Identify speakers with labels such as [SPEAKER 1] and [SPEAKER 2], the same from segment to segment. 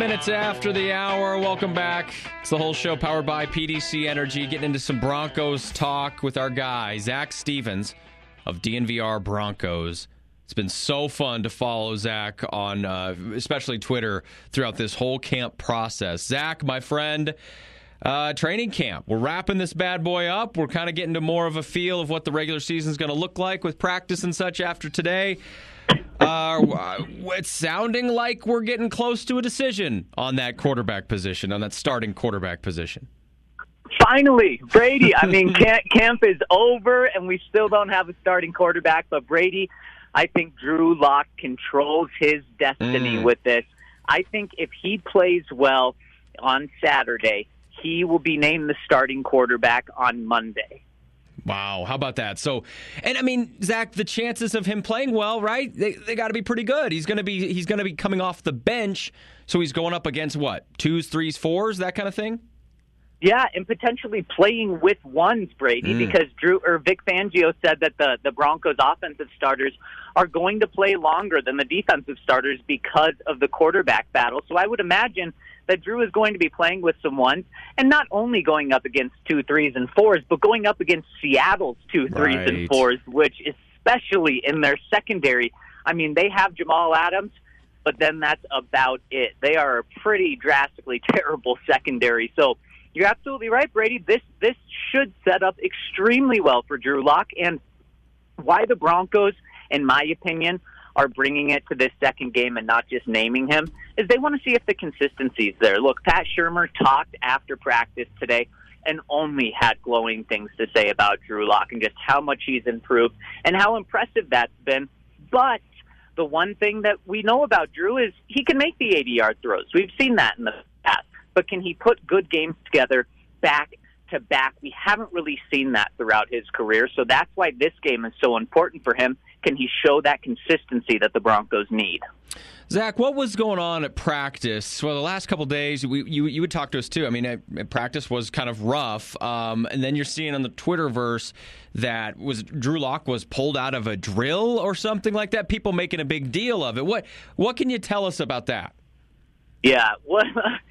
[SPEAKER 1] minutes after the hour. Welcome back. It's the whole show powered by PDC Energy. Getting into some Broncos talk with our guy, Zach Stevens of DNVR Broncos. It's been so fun to follow Zach on especially Twitter throughout this whole camp process. Zach, my friend, training camp. We're wrapping this bad boy up. We're kind of getting to more of a feel of what the regular season is going to look like with practice and such after today. It's sounding like we're getting close to a decision on that quarterback position, on that starting quarterback position.
[SPEAKER 2] Finally, Brady. I mean, camp is over, and we still don't have a starting quarterback. But Brady, I think Drew Lock controls his destiny with this. I think if he plays well on Saturday, he will be named the starting quarterback on Monday.
[SPEAKER 1] Wow, how about that? So, and I mean, Zach, the chances of him playing well, right? They got to be pretty good. He's going to be coming off the bench, so he's going up against what? 2s, 3s, 4s, that kind of thing?
[SPEAKER 2] Yeah, and potentially playing with ones, Brady, because Vic Fangio said that the Broncos offensive starters are going to play longer than the defensive starters because of the quarterback battle. So I would imagine that Drew is going to be playing with some ones, and not only going up against 2, 3s, and 4s, but going up against Seattle's 2, 3s, and 4s, which especially in their secondary. I mean, they have Jamal Adams, but then that's about it. They are a pretty drastically terrible secondary. So you're absolutely right, Brady. This should set up extremely well for Drew Lock, and why the Broncos, in my opinion, are bringing it to this second game and not just naming him, is they want to see if the consistency is there. Look, Pat Shurmur talked after practice today and only had glowing things to say about Drew Lock and just how much he's improved and how impressive that's been. But the one thing that we know about Drew is he can make the 80-yard throws. We've seen that in the past. But can he put good games together back to back? We haven't really seen that throughout his career, so that's why this game is so important for him. Can he show that consistency that the Broncos need?
[SPEAKER 1] Zach, what was going on at practice? Well, the last couple of days, you would talk to us too. I mean, practice was kind of rough, and then you're seeing on the Twitterverse that Drew Lock was pulled out of a drill or something like that. People making a big deal of it. What can you tell us about that?
[SPEAKER 2] Yeah, well,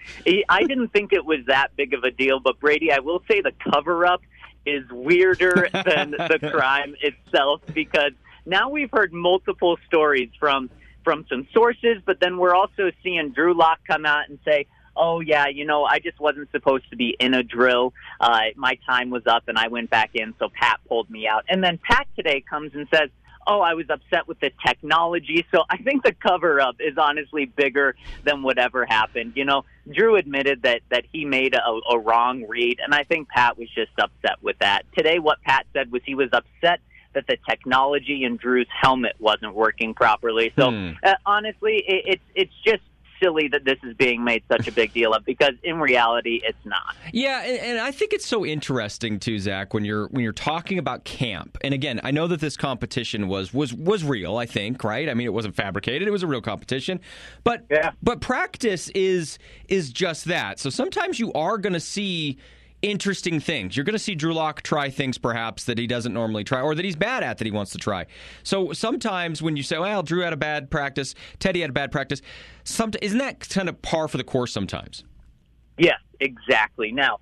[SPEAKER 2] I didn't think it was that big of a deal, but Brady, I will say the cover-up is weirder than the crime itself, because now we've heard multiple stories from some sources, but then we're also seeing Drew Lock come out and say, oh, yeah, I just wasn't supposed to be in a drill. My time was up, and I went back in, so Pat pulled me out. And then Pat today comes and says, oh, I was upset with the technology. So I think the cover-up is honestly bigger than whatever happened. Drew admitted that he made a wrong read, and I think Pat was just upset with that. Today, what Pat said was he was upset that the technology in Drew's helmet wasn't working properly. So honestly, it's just silly that this is being made such a big deal of, because in reality it's not.
[SPEAKER 1] Yeah, and I think it's so interesting too, Zach, when you're talking about camp. And again, I know that this competition was real, I think, right? I mean, it wasn't fabricated, it was a real competition. But practice is just that. So sometimes you are going to see interesting things. You're going to see Drew Lock try things perhaps that he doesn't normally try, or that he's bad at that he wants to try. So sometimes when you say, well, Drew had a bad practice, Teddy had a bad practice, isn't that kind of par for the course sometimes?
[SPEAKER 2] Yes, exactly. Now,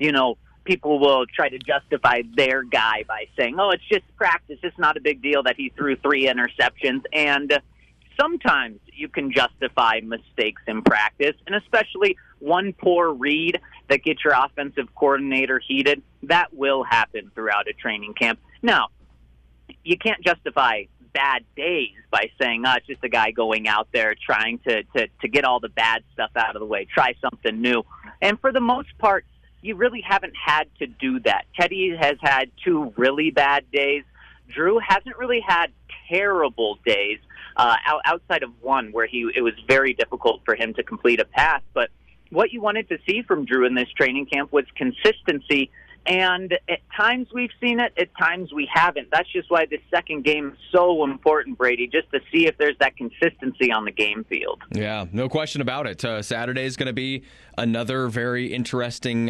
[SPEAKER 2] people will try to justify their guy by saying, oh, it's just practice. It's not a big deal that he threw 3 interceptions. And sometimes you can justify mistakes in practice, and especially one poor read that gets your offensive coordinator heated. That will happen throughout a training camp. Now, you can't justify bad days by saying, it's just a guy going out there trying to get all the bad stuff out of the way, try something new. And for the most part, you really haven't had to do that. Teddy has had 2 really bad days. Drew hasn't really had terrible days outside of one where it was very difficult for him to complete a pass. But what you wanted to see from Drew in this training camp was consistency, and at times we've seen it, at times we haven't. That's just why this second game is so important, Brady, just to see if there's that consistency on the game field.
[SPEAKER 1] Yeah, no question about it. Saturday is going to be another very interesting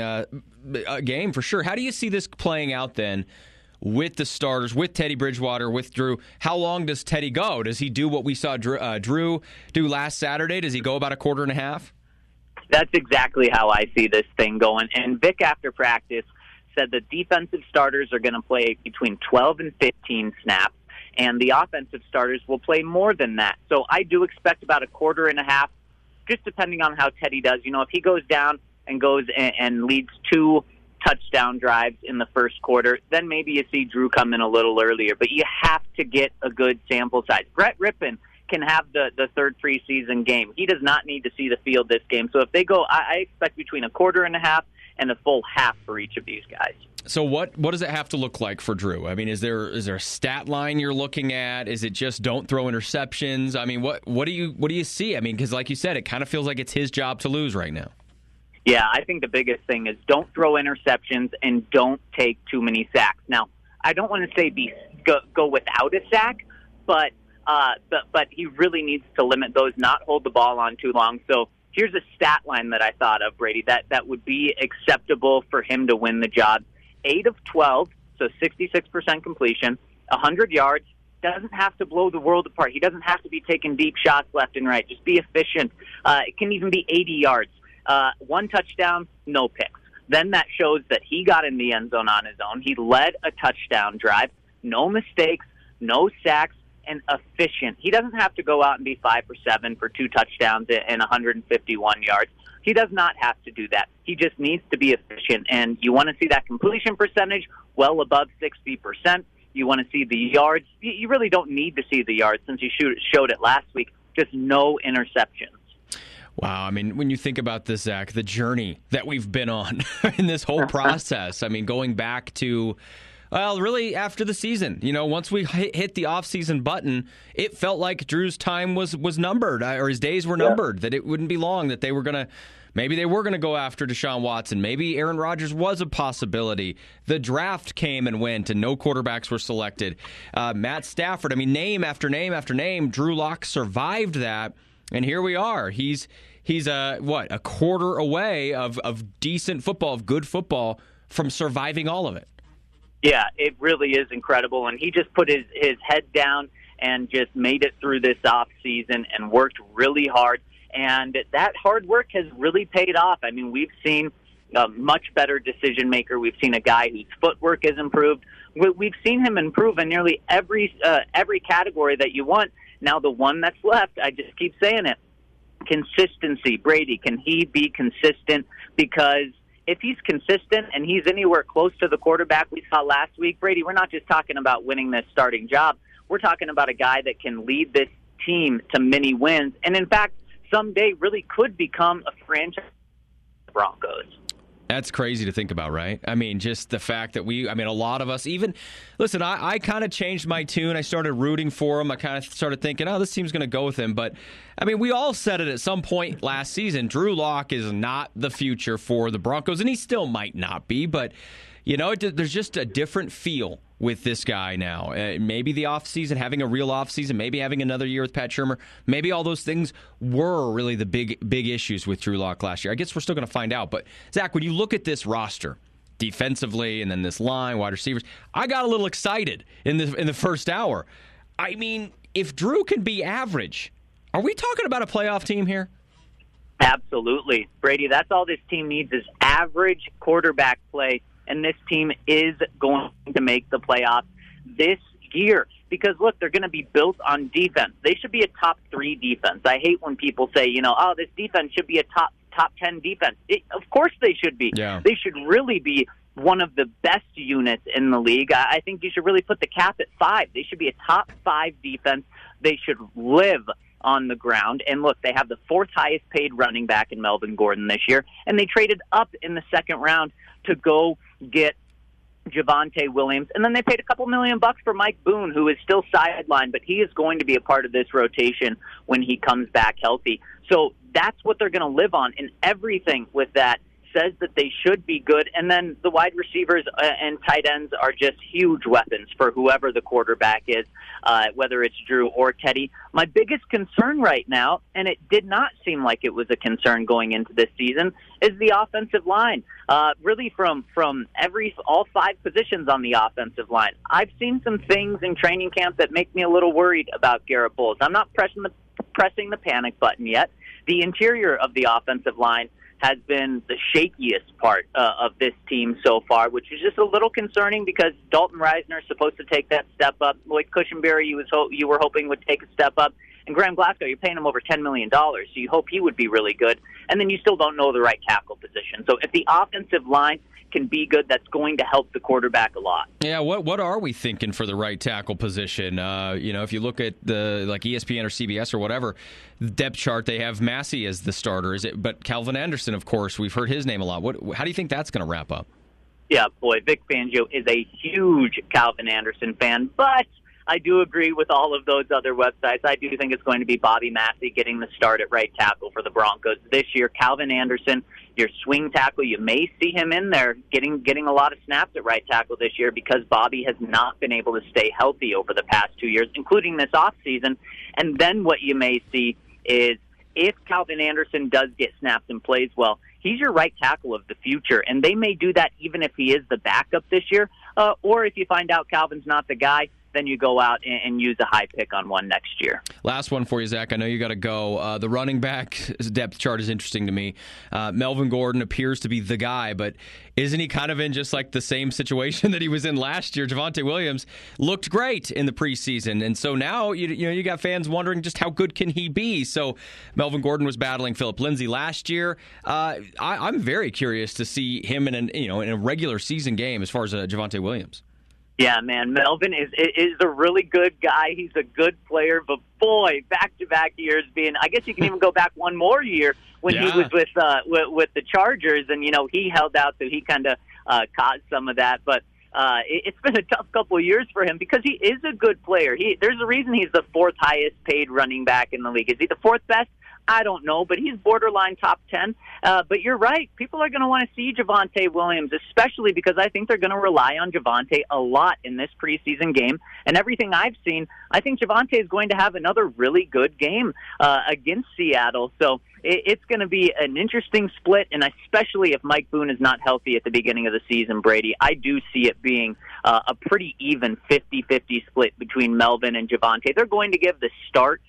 [SPEAKER 1] game for sure. How do you see this playing out then with the starters, with Teddy Bridgewater, with Drew? How long does Teddy go? Does he do what we saw Drew do last Saturday? Does he go about a quarter and a half?
[SPEAKER 2] That's exactly how I see this thing going. And Vic, after practice, said the defensive starters are going to play between 12 and 15 snaps, and the offensive starters will play more than that. So I do expect about a quarter and a half, just depending on how Teddy does. You know, if he goes down and goes and leads 2 touchdown drives in the first quarter, then maybe you see Drew come in a little earlier. But you have to get a good sample size. Brett Rippon can have the third preseason game. He does not need to see the field this game. So if they go, I expect between a quarter and a half and a full half for each of these guys.
[SPEAKER 1] So what does it have to look like for Drew? I mean, is there a stat line you're looking at? Is it just don't throw interceptions? I mean, what do you see? I mean, because like you said, it kind of feels like it's his job to lose right now.
[SPEAKER 2] Yeah, I think the biggest thing is don't throw interceptions and don't take too many sacks. Now, I don't want to say go without a sack, but he really needs to limit those, not hold the ball on too long. So here's a stat line that I thought of, Brady, that would be acceptable for him to win the job. 8 of 12, so 66% completion, 100 yards. Doesn't have to blow the world apart. He doesn't have to be taking deep shots left and right. Just be efficient. It can even be 80 yards. 1 touchdown, no picks. Then that shows that he got in the end zone on his own. He led a touchdown drive. No mistakes, no sacks, and efficient. He doesn't have to go out and be 5 for 7 for 2 touchdowns and 151 yards. He does not have to do that. He just needs to be efficient. And you want to see that completion percentage well above 60%. You want to see the yards. You really don't need to see the yards since you showed it last week. Just no interceptions.
[SPEAKER 1] Wow. I mean, when you think about this, Zach, the journey that we've been on in this whole process, I mean, going back to, well, really after the season, you know, once we hit the offseason button, it felt like Drew's time was numbered, or his days were numbered, that it wouldn't be long, that they were going to go after Deshaun Watson. Maybe Aaron Rodgers was a possibility. The draft came and went, and no quarterbacks were selected. Matt Stafford, I mean, name after name after name, Drew Lock survived that, and here we are. He's a quarter away of decent football, of good football, from surviving all of it.
[SPEAKER 2] Yeah, it really is incredible, and he just put his head down and just made it through this off season and worked really hard, and that hard work has really paid off. I mean, we've seen a much better decision maker. We've seen a guy whose footwork has improved. We've seen him improve in nearly every category that you want. Now the one that's left, I just keep saying it, consistency. Brady, can he be consistent? Because if he's consistent and he's anywhere close to the quarterback we saw last week, Brady, we're not just talking about winning this starting job. We're talking about a guy that can lead this team to many wins, and in fact, someday really could become a franchise Broncos.
[SPEAKER 1] That's crazy to think about, right? I mean, just the fact that a lot of us even, listen, I kind of changed my tune. I started rooting for him. I kind of started thinking, this team's going to go with him. But, I mean, we all said it at some point last season. Drew Lock is not the future for the Broncos, and he still might not be. But, you know, there's just a different feel with this guy now. Maybe the offseason, having a real offseason, maybe having another year with Pat Shurmur, maybe all those things were really the big issues with Drew Lock last year. I guess we're still going to find out. But, Zach, when you look at this roster defensively and then this line, wide receivers, I got a little excited in the first hour. I mean, if Drew can be average, are we talking about a playoff team here?
[SPEAKER 2] Absolutely. Brady, that's all this team needs is average quarterback play. And this team is going to make the playoffs this year. Because, look, they're going to be built on defense. They should be a top 3 defense. I hate when people say, this defense should be a top 10 defense. Of course they should be.
[SPEAKER 1] Yeah.
[SPEAKER 2] They should really be one of the best units in the league. I think you should really put the cap at 5. They should be a top 5 defense. They should live on the ground. And look, they have the 4th highest paid running back in Melvin Gordon this year. And they traded up in the second round to go get Javonte Williams. And then they paid a couple $1 million for Mike Boone, who is still sidelined, but he is going to be a part of this rotation when he comes back healthy. So that's what they're going to live on. And everything with that says that they should be good. And then the wide receivers and tight ends are just huge weapons for whoever the quarterback is, whether it's Drew or Teddy. My biggest concern right now, and it did not seem like it was a concern going into this season, is the offensive line. Really from all 5 positions on the offensive line. I've seen some things in training camp that make me a little worried about Garrett Bowles. I'm not pressing the panic button yet. The interior of the offensive line has been the shakiest part of this team so far, which is just a little concerning because Dalton Reisner is supposed to take that step up. Lloyd Cushenberry, you were hoping would take a step up. And Graham Glasgow, you're paying him over $10 million, so you hope he would be really good. And then you still don't know the right tackle position. So if the offensive line can be good, that's going to help the quarterback a lot.
[SPEAKER 1] Yeah, what are we thinking for the right tackle position? If you look at the like ESPN or CBS or whatever, the depth chart, they have Massey as the starter. But Calvin Anderson, of course, we've heard his name a lot. How do you think that's going to wrap up?
[SPEAKER 2] Yeah, boy, Vic Fangio is a huge Calvin Anderson fan, but I do agree with all of those other websites. I do think it's going to be Bobby Massey getting the start at right tackle for the Broncos this year. Calvin Anderson, your swing tackle, you may see him in there getting a lot of snaps at right tackle this year because Bobby has not been able to stay healthy over the past 2 years, including this offseason. And then what you may see is if Calvin Anderson does get snaps and plays well, he's your right tackle of the future, and they may do that even if he is the backup this year. Or if you find out Calvin's not the guy, then you go out and use a high pick on one next year.
[SPEAKER 1] Last one for you, Zach. I know you got to go. The running back depth chart is interesting to me. Melvin Gordon appears to be the guy, but isn't he kind of in just like the same situation that he was in last year? Javonte Williams looked great in the preseason, and so now you got fans wondering just how good can he be. So Melvin Gordon was battling Phillip Lindsay last year. I'm very curious to see him in a regular season game as far as Javonte Williams.
[SPEAKER 2] Yeah, man, Melvin is a really good guy. He's a good player, but boy, back-to-back years I guess you can even go back one more year when he was with the Chargers, and he held out, so he kind of caught some of that. But it's been a tough couple of years for him because he is a good player. There's a reason he's the fourth highest paid running back in the league. Is he the fourth best? I don't know, but he's borderline top 10. But you're right. People are going to want to see Javonte Williams, especially because I think they're going to rely on Javonte a lot in this preseason game. And everything I've seen, I think Javonte is going to have another really good game against Seattle. So it's going to be an interesting split, and especially if Mike Boone is not healthy at the beginning of the season, Brady, I do see it being a pretty even 50-50 split between Melvin and Javonte. They're going to give the start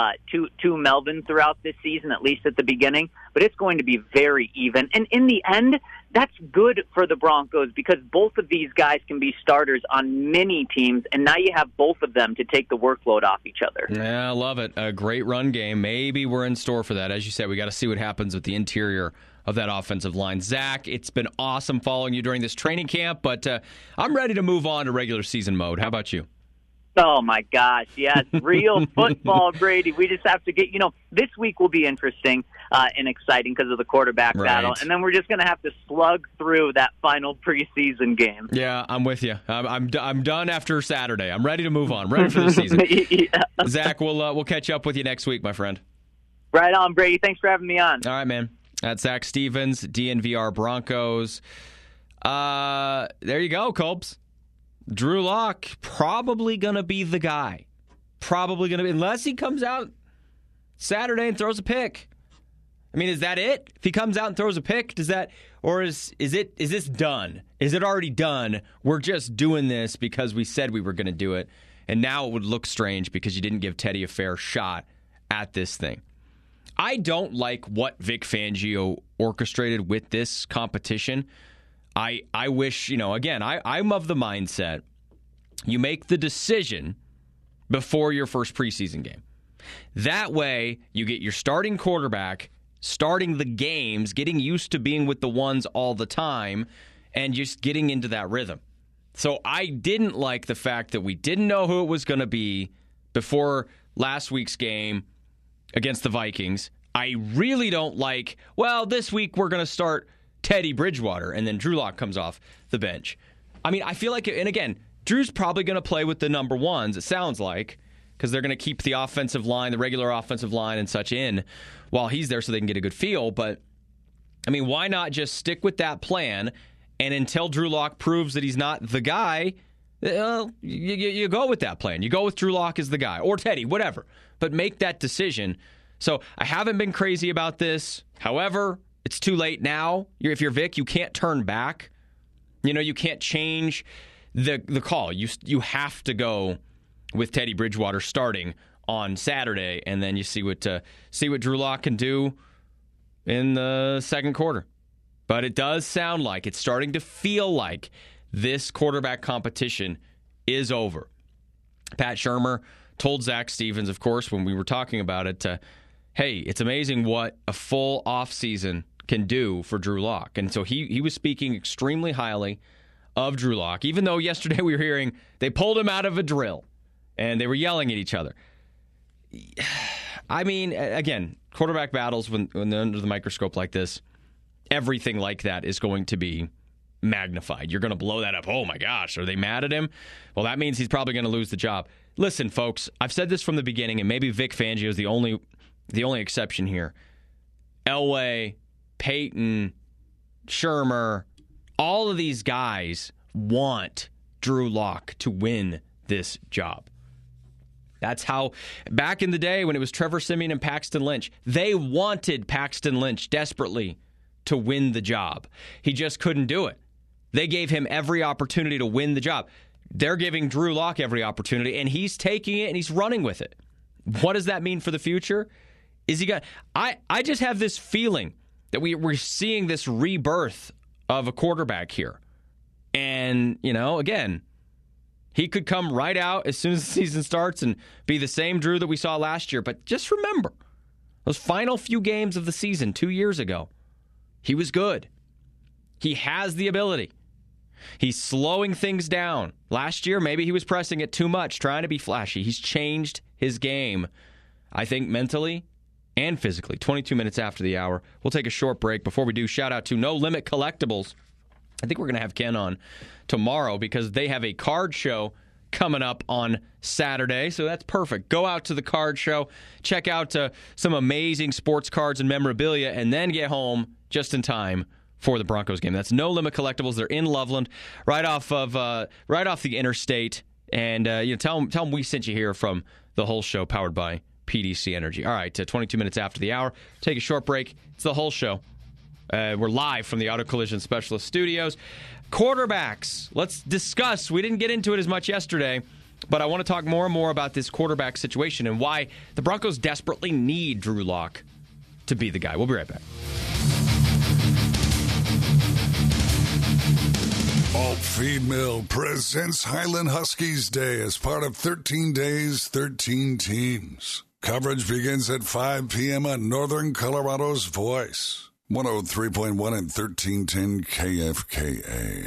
[SPEAKER 2] to Melvin throughout this season, at least at the beginning, but it's going to be very even. And in the end, that's good for the Broncos because both of these guys can be starters on many teams, and now you have both of them to take the workload off each other.
[SPEAKER 1] Yeah, I love it. A great run game. Maybe we're in store for that. As you said, we got to see what happens with the interior of that offensive line. Zach, it's been awesome following you during this training camp, but I'm ready to move on to regular season mode. How about you?
[SPEAKER 2] Oh, my gosh, yes, real football, Brady. We just have to get, this week will be interesting and exciting because of the quarterback battle, and then we're just going to have to slug through that final preseason game.
[SPEAKER 1] Yeah, I'm with you. I'm done after Saturday. I'm ready to move on. Ready for the season. Yeah. Zach, we'll catch up with you next week, my friend.
[SPEAKER 2] Right on, Brady. Thanks for having me on.
[SPEAKER 1] All right, man. That's Zach Stevens, DNVR Broncos. There you go, Colbs. Drew Lock probably going to be the guy. Probably going to be, unless he comes out Saturday and throws a pick. I mean, is that it? If he comes out and throws a pick, does that, or is this done? Is it already done? We're just doing this because we said we were going to do it, and now it would look strange because you didn't give Teddy a fair shot at this thing. I don't like what Vic Fangio orchestrated with this competition. I wish, again, I'm of the mindset you make the decision before your first preseason game. That way, you get your starting quarterback starting the games, getting used to being with the ones all the time, and just getting into that rhythm. So I didn't like the fact that we didn't know who it was going to be before last week's game against the Vikings. I really don't like, this week we're going to start Teddy Bridgewater, and then Drew Lock comes off the bench. I mean, I feel like, and again, Drew's probably going to play with the number ones, it sounds like, because they're going to keep the offensive line, the regular offensive line and such in while he's there so they can get a good feel. But, I mean, why not just stick with that plan, and until Drew Lock proves that he's not the guy, you go with that plan. You go with Drew Lock as the guy, or Teddy, whatever. But make that decision. So I haven't been crazy about this. However, it's too late now. If you're Vic, you can't turn back. You can't change the call. You have to go with Teddy Bridgewater starting on Saturday, and then you see what Drew Lock can do in the second quarter. But it does sound like, it's starting to feel like this quarterback competition is over. Pat Shurmur told Zach Stevens, of course, when we were talking about it, hey, it's amazing what a full offseason can do for Drew Lock. And so he was speaking extremely highly of Drew Lock, even though yesterday we were hearing they pulled him out of a drill and they were yelling at each other. I mean, again, quarterback battles, when they're under the microscope like this, everything like that is going to be magnified. You're going to blow that up. Oh, my gosh, are they mad at him? Well, that means he's probably going to lose the job. Listen, folks, I've said this from the beginning, and maybe Vic Fangio is the only exception here. Elway, Peyton, Shurmur, all of these guys want Drew Lock to win this job. That's how, back in the day when it was Trevor Siemian and Paxton Lynch, they wanted Paxton Lynch desperately to win the job. He just couldn't do it. They gave him every opportunity to win the job. They're giving Drew Lock every opportunity, and he's taking it and he's running with it. What does that mean for the future? Is he got? I just have this feeling that we're seeing this rebirth of a quarterback here. And, again, he could come right out as soon as the season starts and be the same Drew that we saw last year. But just remember, those final few games of the season 2 years ago, he was good. He has the ability. He's slowing things down. Last year, maybe he was pressing it too much, trying to be flashy. He's changed his game, I think, mentally and physically. 22 minutes after the hour. We'll take a short break. Before we do, shout out to No Limit Collectibles. I think we're going to have Ken on tomorrow because they have a card show coming up on Saturday, so that's perfect. Go out to the card show, check out some amazing sports cards and memorabilia, and then get home just in time for the Broncos game. That's No Limit Collectibles. They're in Loveland, right off the interstate, and tell them we sent you here from the whole show, powered by PDC Energy. All right, 22 minutes after the hour. Take a short break. It's the whole show. We're live from the Auto Collision Specialist Studios. Quarterbacks. Let's discuss. We didn't get into it as much yesterday, but I want to talk more and more about this quarterback situation and why the Broncos desperately need Drew Lock to be the guy. We'll be right back.
[SPEAKER 3] Alt Feed Mill presents Highland Huskies Day as part of 13 Days, 13 Teams. Coverage begins at 5 p.m. on Northern Colorado's Voice. 103.1 and 1310 KFKA.